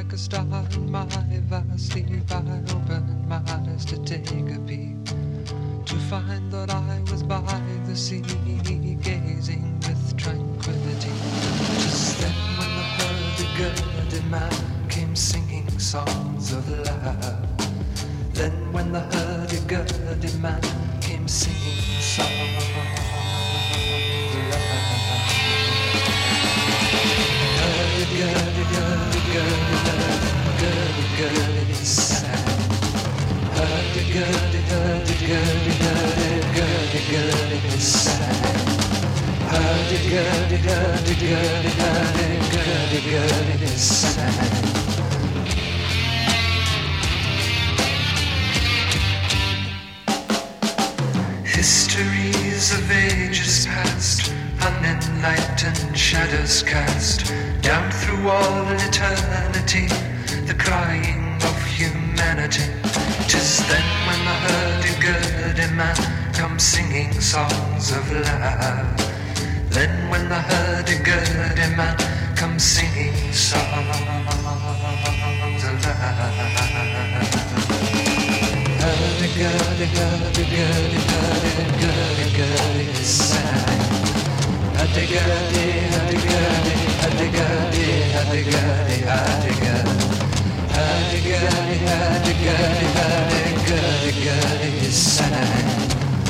like a star in my vast sleep. I opened my eyes to take a peek, to find that I was by the sea, gazing with tranquility. Just then when the hurdy-gurdy man came singing songs of love. Then when the hurdy-gurdy man came singing songs of love. Hurdy-gurdy, hurdy-gurdy, hurdy-gurdy, sad. Hurdy-gurdy, hurdy-gurdy, hurdy-gurdy, sad. Hurdy-gurdy, hurdy-gurdy, hurdy-gurdy, sad. Histories of ages past, unenlightened shadows cast down through all eternity, the crying of humanity. 'Tis then when the hurdy-gurdy man comes singing songs of love. Then when the hurdy-gurdy man comes singing songs of love. Hurdy-gurdy, hurdy-gurdy, hurdy-gurdy, sad. Hurdy-gurdy, hurdy-gurdy, hurdy-gurdy, hurdy-gurdy, hurdy-gurdy. Hurdy-gurdy, hurdy-gurdy, hurdy-gurdy, sad.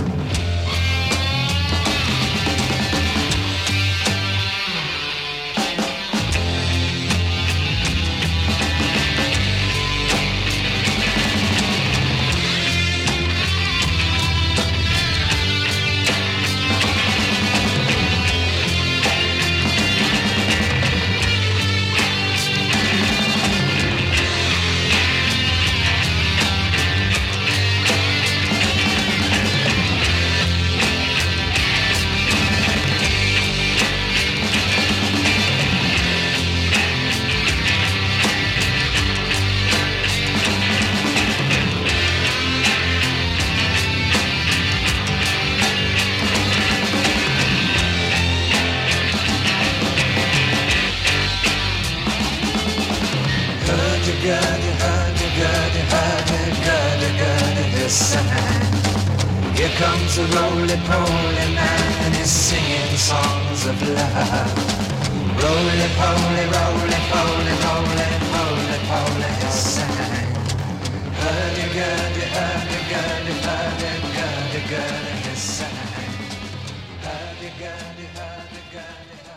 Hurdy-gurdy, hurdy-gurdy, hurdy-gurdy, this sad. Here comes a roly-poly man and he's singing songs of love. Roly-poly, roly-poly, roly-poly, poly, this sad. Hurdy-gurdy, hurdy-gurdy, hurdy-gurdy, this sad. Hurdy-gurdy, hurdy-gurdy.